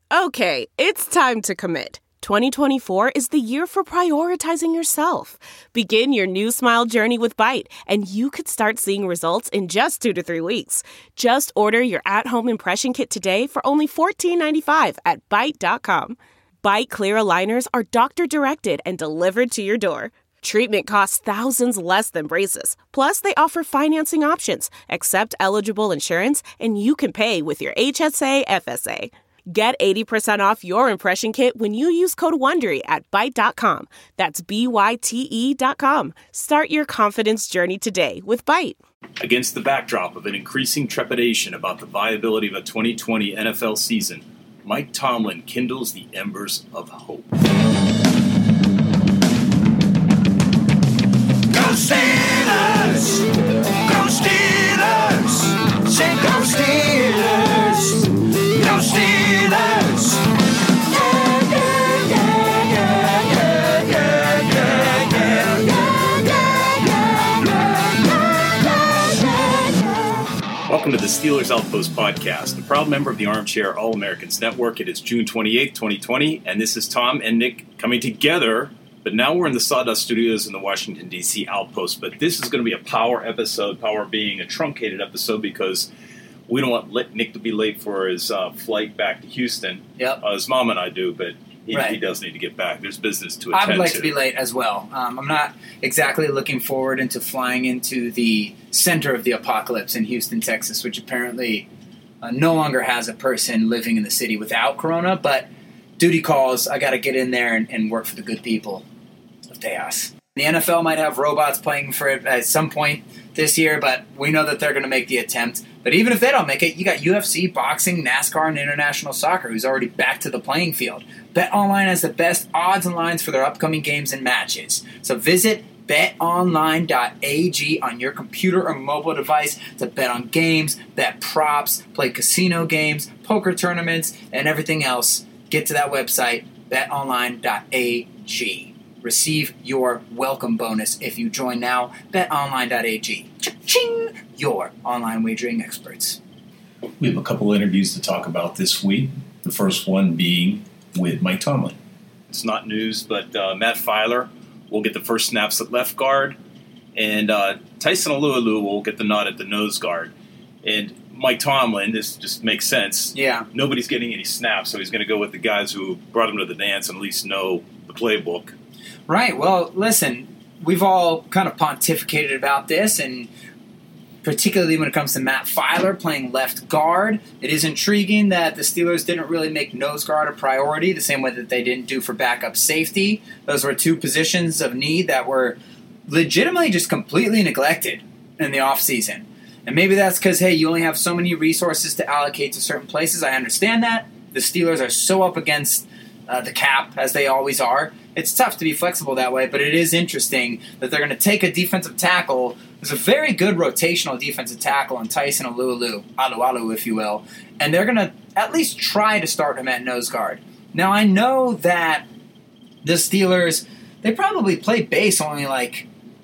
Okay, it's time to commit. 2024 is the year for prioritizing yourself. Begin your new smile journey with Byte, and you could start seeing results in just 2 to 3 weeks. Just order your at-home impression kit today for only $14.95 at Byte.com. Byte Clear aligners are doctor-directed and delivered to your door. Treatment costs thousands less than braces. Plus, they offer financing options, accept eligible insurance, and you can pay with your HSA FSA. Get 80% off your impression kit when you use code WONDERY at Byte.com. That's BYTE.com. Start your confidence journey today with Byte. Against the backdrop of an increasing trepidation about the viability of a 2020 NFL season, Mike Tomlin kindles the embers of hope. Go Steelers! Go Steelers! Say go Steelers! Go Steelers! Welcome to the Steelers Outpost Podcast, a proud member of the Armchair All-Americans Network. It is June 28th, 2020, and this is Tom and Nick coming together. But now we're in the Sawdust Studios in the Washington, D.C. Outpost. But this is going to be a power episode, power being a truncated episode, because we don't want Nick to be late for his flight back to Houston. Yep. His mom and I do, but he does need to get back. There's business to attend to. I would like to be late as well. I'm not exactly looking forward into flying into the center of the apocalypse in Houston, Texas, which apparently no longer has a person living in the city without corona, but duty calls. I got to get in there and work for the good people of Tejas. The NFL might have robots playing for it at some point this year, but we know that they're going to make the attempt. But even if they don't make it, you got UFC, boxing, NASCAR, and international soccer, who's already back to the playing field. BetOnline has the best odds and lines for their upcoming games and matches. So visit betonline.ag on your computer or mobile device to bet on games, bet props, play casino games, poker tournaments, and everything else. Get to that website, betonline.ag. Receive your welcome bonus if you join now. BetOnline.ag. Ching! Your online wagering experts. We have a couple interviews to talk about this week. The first one being with Mike Tomlin. It's not news, but Matt Filer will get the first snaps at left guard, and Tyson Alualu will get the nod at the nose guard. And Mike Tomlin, this just makes sense. Yeah. Nobody's getting any snaps, so he's going to go with the guys who brought him to the dance and at least know the playbook. Right. Well, listen, we've all kind of pontificated about this, and particularly when it comes to Matt Filer playing left guard, it is intriguing that the Steelers didn't really make nose guard a priority the same way that they didn't do for backup safety. Those were two positions of need that were legitimately just completely neglected in the offseason. And maybe that's because, hey, you only have so many resources to allocate to certain places. I understand that. The Steelers are so up against the cap, as they always are. It's tough to be flexible that way, but it is interesting that they're going to take a defensive tackle. There's a very good rotational defensive tackle in Tyson Alualu, if you will, and they're going to at least try to start him at nose guard. Now, I know that the Steelers, they probably play base only like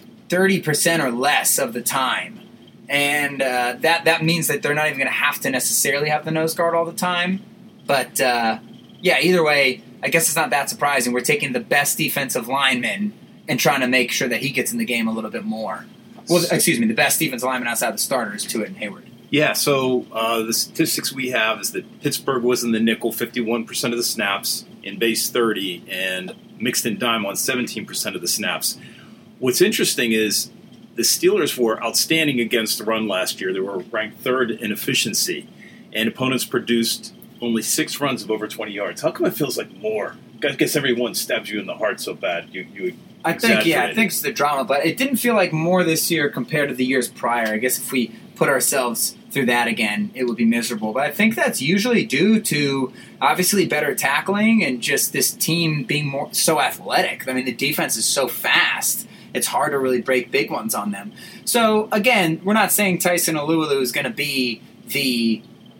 30% or less of the time, and that means that they're not even going to have to necessarily have the nose guard all the time, but yeah, either way, I guess it's not that surprising. We're taking the best defensive lineman and trying to make sure that he gets in the game a little bit more. Well, excuse me, the best defensive lineman outside the starters, Tuitt and Hayward. Yeah, so the statistics we have is that Pittsburgh was in the nickel 51% of the snaps, in base 30, and mixed in dime on 17% of the snaps. What's interesting is the Steelers were outstanding against the run last year. They were ranked third in efficiency, and opponents produced only 6 runs of over 20 yards. How come it feels like more? I guess everyone stabs you in the heart so bad. I think it's the drama, but it didn't feel like more this year compared to the years prior. I guess if we put ourselves through that again, it would be miserable. But I think that's usually due to obviously better tackling and just this team being so athletic. I mean, the defense is so fast. It's hard to really break big ones on them. So again, we're not saying Tyson Alualu is going to be the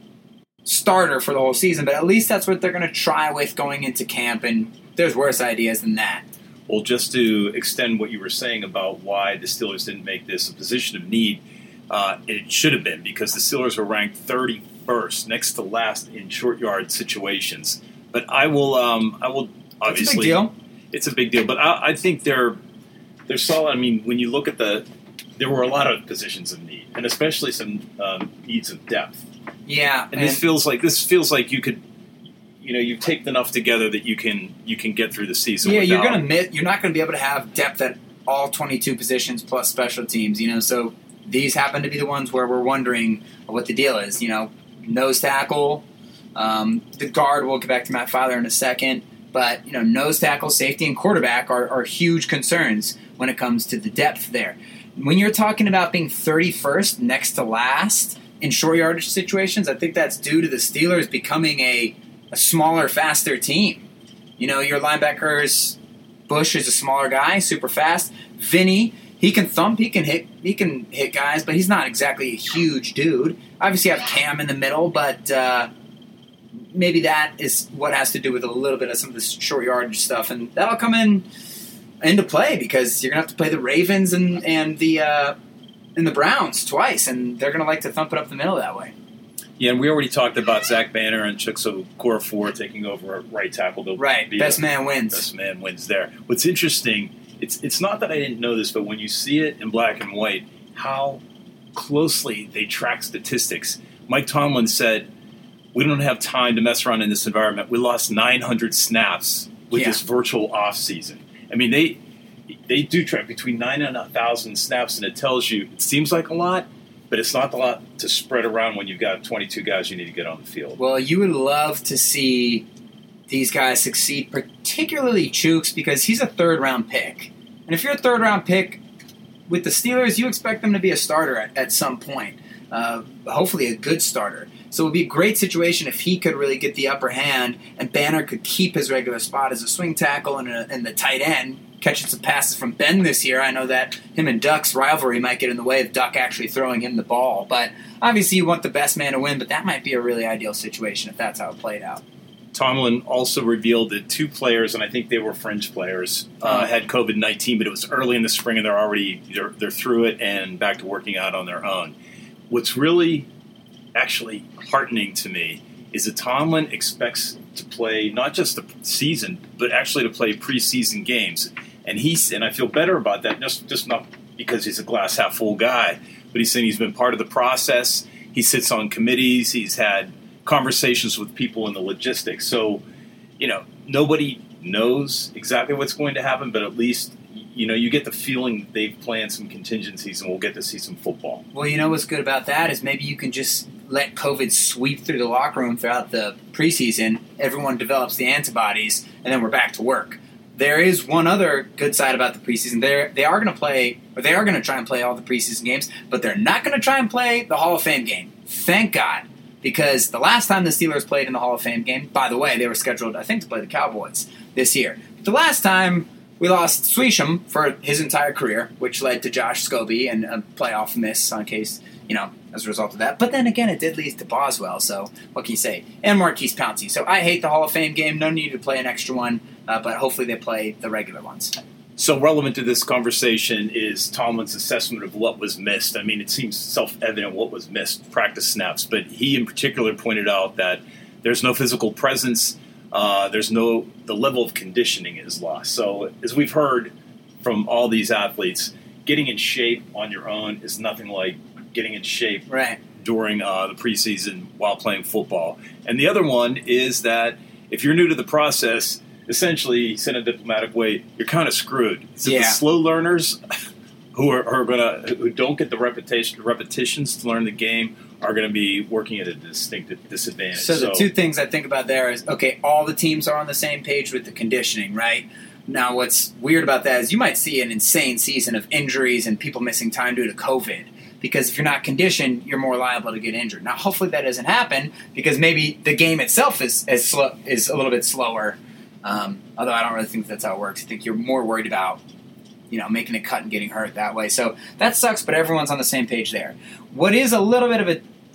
starter for the whole season, but at least that's what they're going to try with going into camp, and there's worse ideas than that. Well, just to extend what you were saying about why the Steelers didn't make this a position of need, it should have been, because the Steelers were ranked 31st, next to last in short yard situations. But I will obviously. It's a big deal. It's a big deal, but I think they're solid. I mean, when you look at there were a lot of positions of need, and especially some needs of depth. Yeah, and this feels like you could, you've taped enough together that you can get through the season. Yeah, you're not going to be able to have depth at all 22 positions plus special teams. So these happen to be the ones where we're wondering what the deal is. Nose tackle, the guard. We'll get back to Matt Filer in a second. But, nose tackle, safety, and quarterback are huge concerns when it comes to the depth there. When you're talking about being 31st next to last in short yardage situations, I think that's due to the Steelers becoming a smaller, faster team. Your linebackers, Bush is a smaller guy, super fast. Vinny, he can thump, he can hit guys, but he's not exactly a huge dude. Obviously, you have Cam in the middle, but maybe that is what has to do with a little bit of some of this short yardage stuff, and that'll come into play because you're gonna have to play the Ravens and the Browns twice, and they're gonna like to thump it up the middle that way. Yeah, and we already talked about Zach Banner and Chukwueze Okorafor taking over at right tackle. Right, best man wins. Best man wins there. What's interesting, it's not that I didn't know this, but when you see it in black and white, how closely they track statistics. Mike Tomlin said, "We don't have time to mess around in this environment. We lost 900 snaps with this virtual offseason." I mean, they do track between 9,000 and 1,000 snaps, and it seems like a lot, but it's not a lot to spread around when you've got 22 guys you need to get on the field. Well, you would love to see these guys succeed, particularly Chooks, because he's a third-round pick. And if you're a third-round pick with the Steelers, you expect them to be a starter at some point, hopefully a good starter. So it would be a great situation if he could really get the upper hand and Banner could keep his regular spot as a swing tackle and the tight end, catching some passes from Ben this year. I know that him and Duck's rivalry might get in the way of Duck actually throwing him the ball. But obviously you want the best man to win, but that might be a really ideal situation if that's how it played out. Tomlin also revealed that 2 players, and I think they were fringe players, had COVID-19, but it was early in the spring and they're through it and back to working out on their own. What's really actually heartening to me is that Tomlin expects to play not just the season, but actually to play preseason games. And I feel better about that, just not because he's a glass half full guy, but he's saying he's been part of the process. He sits on committees. He's had conversations with people in the logistics. So, nobody knows exactly what's going to happen, but at least you get the feeling they've planned some contingencies and we'll get to see some football. Well, what's good about that is maybe you can just let COVID sweep through the locker room throughout the preseason. Everyone develops the antibodies, and then we're back to work. There is one other good side about the preseason. They are going to try and play all the preseason games, but they're not going to try and play the Hall of Fame game. Thank God. Because the last time the Steelers played in the Hall of Fame game, by the way, they were scheduled, I think, to play the Cowboys this year. The last time we lost Swisham for his entire career, which led to Josh Scobie and a playoff miss on case, as a result of that. But then again, it did lead to Boswell, so what can you say? And Marquise Pouncey. So I hate the Hall of Fame game. No need to play an extra one, but hopefully they play the regular ones. So relevant to this conversation is Tomlin's assessment of what was missed. I mean, it seems self-evident what was missed, practice snaps, but he in particular pointed out that there's no physical presence, the level of conditioning is lost. So as we've heard from all these athletes, getting in shape on your own is nothing like getting in shape during the preseason while playing football. And the other one is that if you're new to the process, essentially, in a diplomatic way, you're kind of screwed. So the slow learners who don't get the repetitions to learn the game are going to be working at a distinct disadvantage. So the 2 things I think about there is, okay, all the teams are on the same page with the conditioning, right? Now, what's weird about that is you might see an insane season of injuries and people missing time due to COVID. Because if you're not conditioned, you're more liable to get injured. Now, hopefully that doesn't happen because maybe the game itself is a little bit slower. Although I don't really think that's how it works. I think you're more worried about, making a cut and getting hurt that way. So that sucks, but everyone's on the same page there. What is a little bit of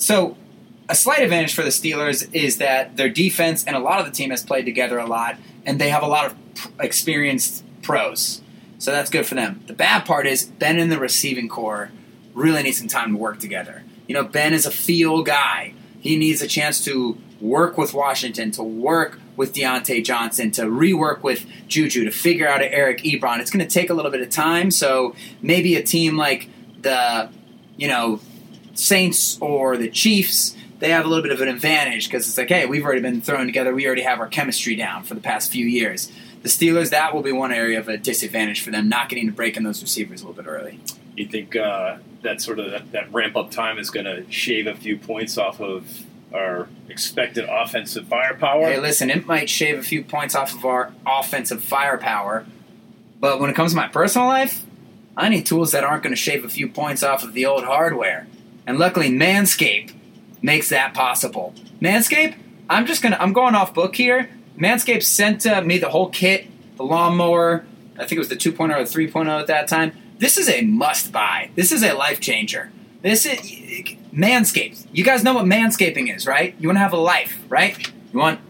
a slight advantage for the Steelers is that their defense and a lot of the team has played together a lot, and they have a lot of experienced pros. So that's good for them. The bad part is Ben and the receiving core really need some time to work together. Ben is a feel guy. He needs a chance to work with Washington, to work with Deontay Johnson, to rework with Juju, to figure out Eric Ebron. It's going to take a little bit of time, so maybe a team like the, Saints or the Chiefs, they have a little bit of an advantage because it's like, hey, we've already been thrown together. We already have our chemistry down for the past few years. The Steelers, that will be one area of a disadvantage for them, not getting to break in those receivers a little bit early. You think that ramp-up time is going to shave a few points off of our expected offensive firepower? Hey, listen, it might shave a few points off of our offensive firepower, but when it comes to my personal life, I need tools that aren't going to shave a few points off of the old hardware. And luckily, Manscaped makes that possible. Manscaped, I'm going off book here. Manscaped sent me the whole kit, the lawnmower. I think it was the 2.0 or 3.0 at that time. This is a must-buy. This is a life changer. This is Manscaped. You guys know what manscaping is, right? You want to have a life, right? You want,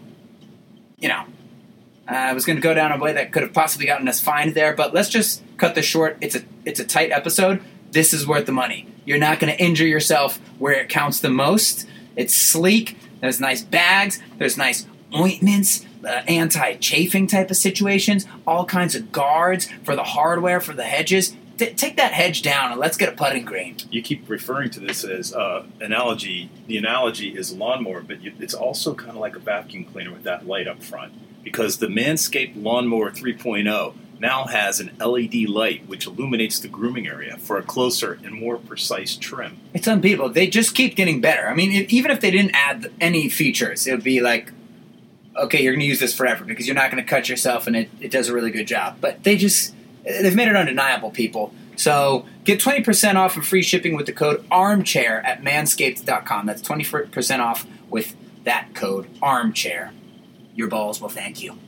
I was going to go down a way that could have possibly gotten us fined there, but let's just cut this short. It's a tight episode. This is worth the money. You're not going to injure yourself where it counts the most. It's sleek. There's nice bags. There's nice ointments, anti-chafing type of situations, all kinds of guards for the hardware, for the hedges. Take that hedge down and let's get a putting green. You keep referring to this as analogy. The analogy is lawnmower, but it's also kind of like a vacuum cleaner with that light up front, because the Manscaped Lawnmower 3.0 now has an LED light which illuminates the grooming area for a closer and more precise trim. It's unbeatable. They just keep getting better. I mean, even if they didn't add any features, it would be like, okay, you're going to use this forever because you're not going to cut yourself, and it does a really good job. But they've made it undeniable, people. So get 20% off and free shipping with the code ARMCHAIR at manscaped.com. That's 20% off with that code ARMCHAIR. Your balls will thank you.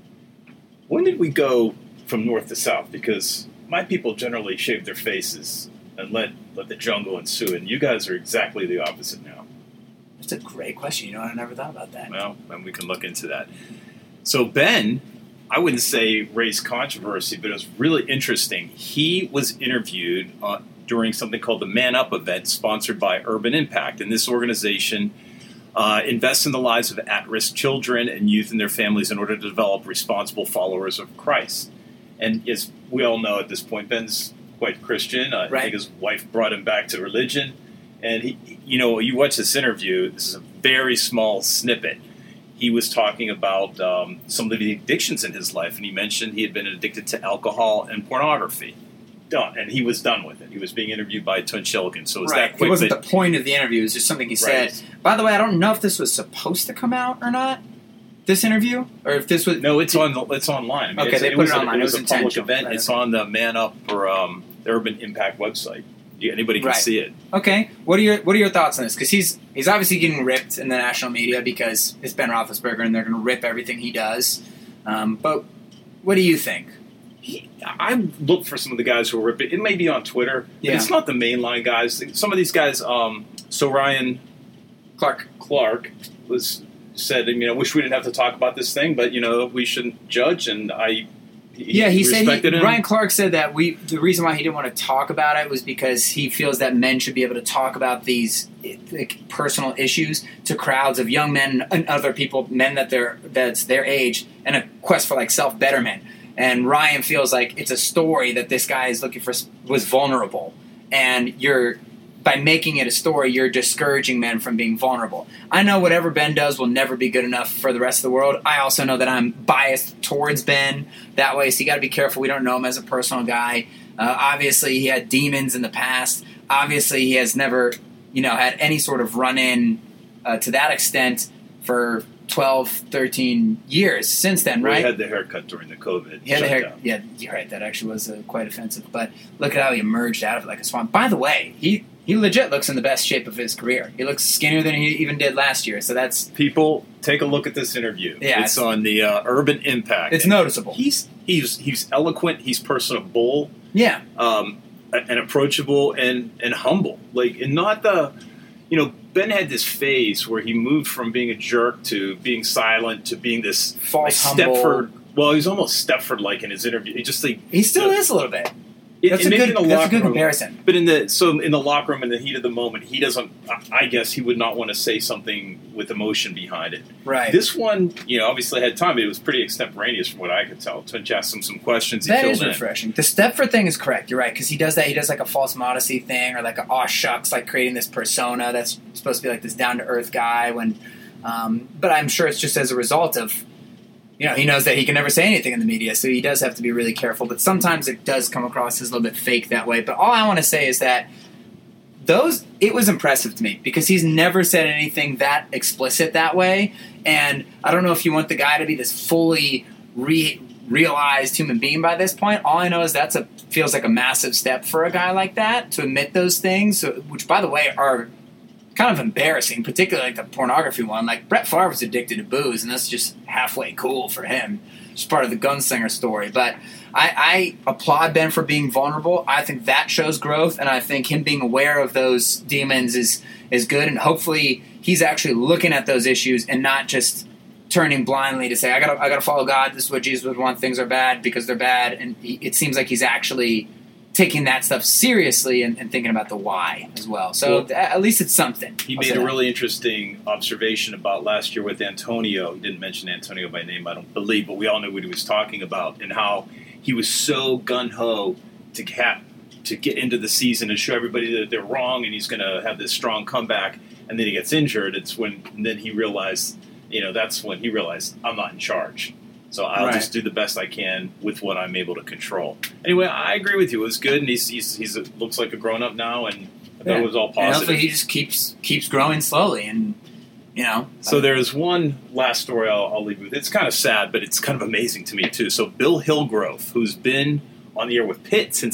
When did we go from north to south? Because my people generally shave their faces and let the jungle ensue, and you guys are exactly the opposite now. That's a great question. I never thought about that. Well, then we can look into that. So Ben, I wouldn't say raised controversy, but it was really interesting. He was interviewed during something called the Man Up event, sponsored by Urban Impact, and this organization invests in the lives of at-risk children and youth and their families in order to develop responsible followers of Christ. And as we all know at this point, Ben's quite Christian. I think his wife brought him back to religion. And, you watch this interview, this is a very small snippet. He was talking about some of the addictions in his life, and he mentioned he had been addicted to alcohol and pornography. Done, and he was done with it. He was being interviewed by Tun Shilkin, so it was that quick. It wasn't the point of the interview. It was just something he said. By the way, I don't know if this was supposed to come out or not, this interview, or if this was... No, it's online. I mean, they put it online. It was a public event. Right. It's on the Man Up or the Urban Impact website. Anybody can see it. Okay. What are your thoughts on this? Because he's obviously getting ripped in the national media because it's Ben Roethlisberger and they're going to rip everything he does. But what do you think? I look for some of the guys who are ripping. It may be on Twitter. Yeah. It's not the mainline guys. Some of these guys. So Ryan Clark said, wish we didn't have to talk about this thing, but we shouldn't judge. And he said Ryan Clark said that the reason why he didn't want to talk about it was because he feels that men should be able to talk about these personal issues to crowds of young men and other people, men that's their age, and a quest for self-betterment. And Ryan feels like it's a story that this guy is looking for was vulnerable, and by making it a story, you're discouraging men from being vulnerable. I know whatever Ben does will never be good enough for the rest of the world. I also know that I'm biased towards Ben that way, so you got to be careful. We don't know him as a personal guy. Obviously, he had demons in the past. Obviously, he has never, had any sort of run-in to that extent for 12, 13 years since then, right? He had the haircut during the COVID. He had the hair. Yeah, you're right. That actually was quite offensive. But look at how he emerged out of it like a swan. By the way, he legit looks in the best shape of his career. He looks skinnier than he even did last year. So that's... People, take a look at this interview. Yeah, it's on the Urban Impact. It's noticeable. He's eloquent. He's personable. Yeah. And approachable and humble. And not the... Ben had this phase where he moved from being a jerk to being silent to being this false humble. Stepford. Well, he's almost Stepford-like in his interview. He still is a little bit. That's a good comparison. But in the locker room, in the heat of the moment, he doesn't. I guess he would not want to say something with emotion behind it. Right. This one, obviously had time, but it was pretty extemporaneous from what I could tell. Twitch asked him some questions. That is refreshing. The Stepford thing is correct. You're right, because he does that. He does like a false modesty thing, or like a aw shucks, like creating this persona that's supposed to be like this down to earth guy. But I'm sure it's just as a result of. He knows that he can never say anything in the media, so he does have to be really careful. But sometimes it does come across as a little bit fake that way. But all I want to say is that it was impressive to me because he's never said anything that explicit that way. And I don't know if you want the guy to be this fully realized human being by this point. All I know is feels like a massive step for a guy like that to admit those things, which, by the way, are kind of embarrassing, particularly like the pornography one. Like, Brett Favre was addicted to booze, and that's just halfway cool for him. It's part of the gunslinger story. But I applaud Ben for being vulnerable. I think that shows growth, and I think him being aware of those demons is good, and hopefully he's actually looking at those issues and not just turning blindly to say, I gotta follow God, this is what Jesus would want, things are bad because they're bad, and it seems like he's actually taking that stuff seriously and thinking about the why as well. So at least it's something. He made a really interesting observation about last year with Antonio. He didn't mention Antonio by name, I don't believe, but we all knew what he was talking about and how he was so gun-ho to get into the season and show everybody that they're wrong and he's going to have this strong comeback, and then he gets injured. Then he realized, that's when he realized, I'm not in charge. So I'll just do the best I can with what I'm able to control. Anyway, I agree with you. It was good, and he's looks like a grown-up now, and I thought it was all positive. And hopefully he just keeps growing slowly, and, So there's one last story I'll leave with. It's kind of sad, but it's kind of amazing to me, too. So Bill Hillgrove, who's been on the air with Pitt since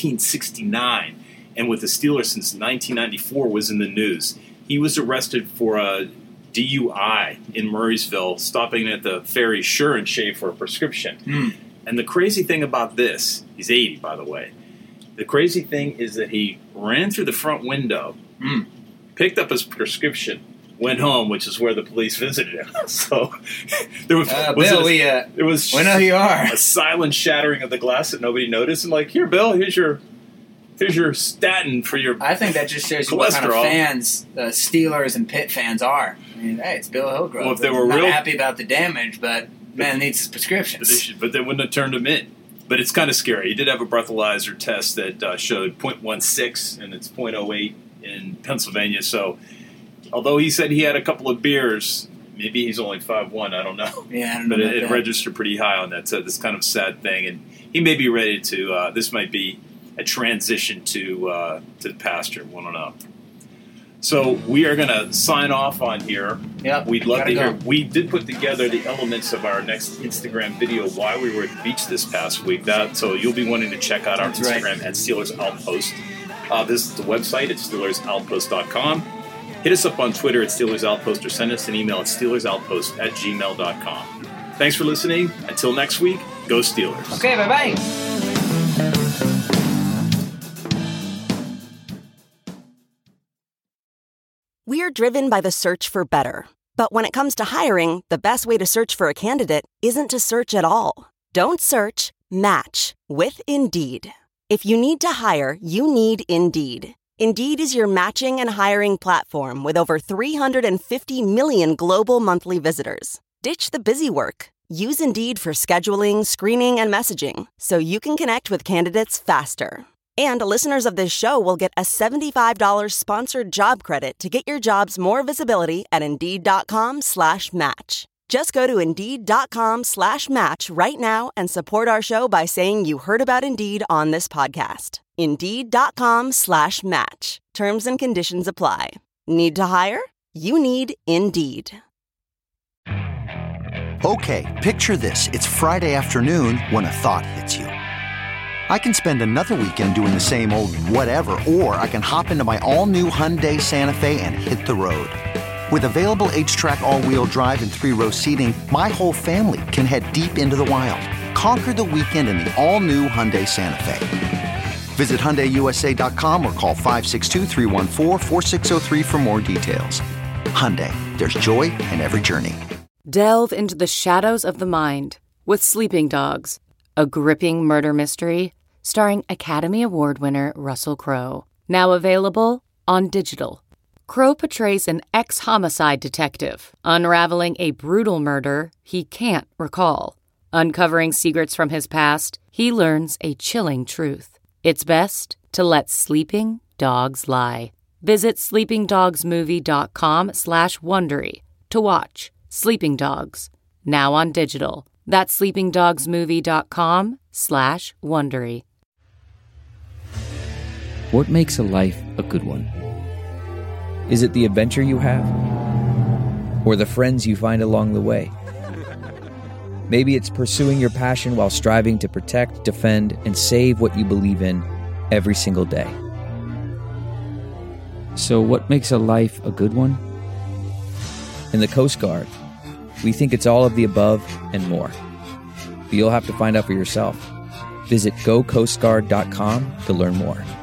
1969 and with the Steelers since 1994, was in the news. He was arrested for a DUI in Murraysville, stopping at the ferry Sure and Shave for a prescription. And the crazy thing about this, he's 80, by the way. The crazy thing is that he ran through the front window, picked up his prescription, went home, which is where the police visited him. So there was, Bill, we know who you are. A silent shattering of the glass that nobody noticed. And like, here, Bill, here's your statin for your I think that just shows you what kind of fans the Steelers and Pitt fans are. I mean, hey, it's Bill Hillgrove. Well, if they were not happy about the damage, but man needs his prescriptions. But they wouldn't have turned him in. But it's kind of scary. He did have a breathalyzer test that showed 0.16, and it's 0.08 in Pennsylvania. So although he said he had a couple of beers, maybe he's only 5'1", I don't know. Yeah, I don't know. But it registered pretty high on that. So this kind of sad thing. And he may be ready to this might be a transition to the pasture. We don't know. So we are going to sign off on here. Yep. We'd love to hear. We did put together the elements of our next Instagram video while we were at the beach this past week. So you'll be wanting to check out our Instagram at Steelers Outpost. Visit the website at SteelersOutpost.com. Hit us up on Twitter at Steelers Outpost or send us an email at SteelersOutpost@gmail.com. Thanks for listening. Until next week, go Steelers. Okay, bye-bye. We are driven by the search for better. But when it comes to hiring, the best way to search for a candidate isn't to search at all. Don't search, match with Indeed. If you need to hire, you need Indeed. Indeed is your matching and hiring platform with over 350 million global monthly visitors. Ditch the busy work. Use Indeed for scheduling, screening, and messaging so you can connect with candidates faster. And listeners of this show will get a $75 sponsored job credit to get your jobs more visibility at Indeed.com/match. Just go to Indeed.com/match right now and support our show by saying you heard about Indeed on this podcast. Indeed.com/match. Terms and conditions apply. Need to hire? You need Indeed. Okay, picture this. It's Friday afternoon when a thought hits you. I can spend another weekend doing the same old whatever, or I can hop into my all-new Hyundai Santa Fe and hit the road. With available H-Track all-wheel drive and 3-row seating, my whole family can head deep into the wild. Conquer the weekend in the all-new Hyundai Santa Fe. Visit HyundaiUSA.com or call 562-314-4603 for more details. Hyundai, there's joy in every journey. Delve into the shadows of the mind with Sleeping Dogs, a gripping murder mystery starring Academy Award winner Russell Crowe. Now available on digital. Crowe portrays an ex-homicide detective, unraveling a brutal murder he can't recall. Uncovering secrets from his past, he learns a chilling truth. It's best to let sleeping dogs lie. Visit sleepingdogsmovie.com/Wondery to watch Sleeping Dogs, now on digital. That's sleepingdogsmovie.com/Wondery. What makes a life a good one? Is it the adventure you have? Or the friends you find along the way? Maybe it's pursuing your passion while striving to protect, defend, and save what you believe in every single day. So what makes a life a good one? In the Coast Guard, we think it's all of the above and more. But you'll have to find out for yourself. Visit gocoastguard.com to learn more.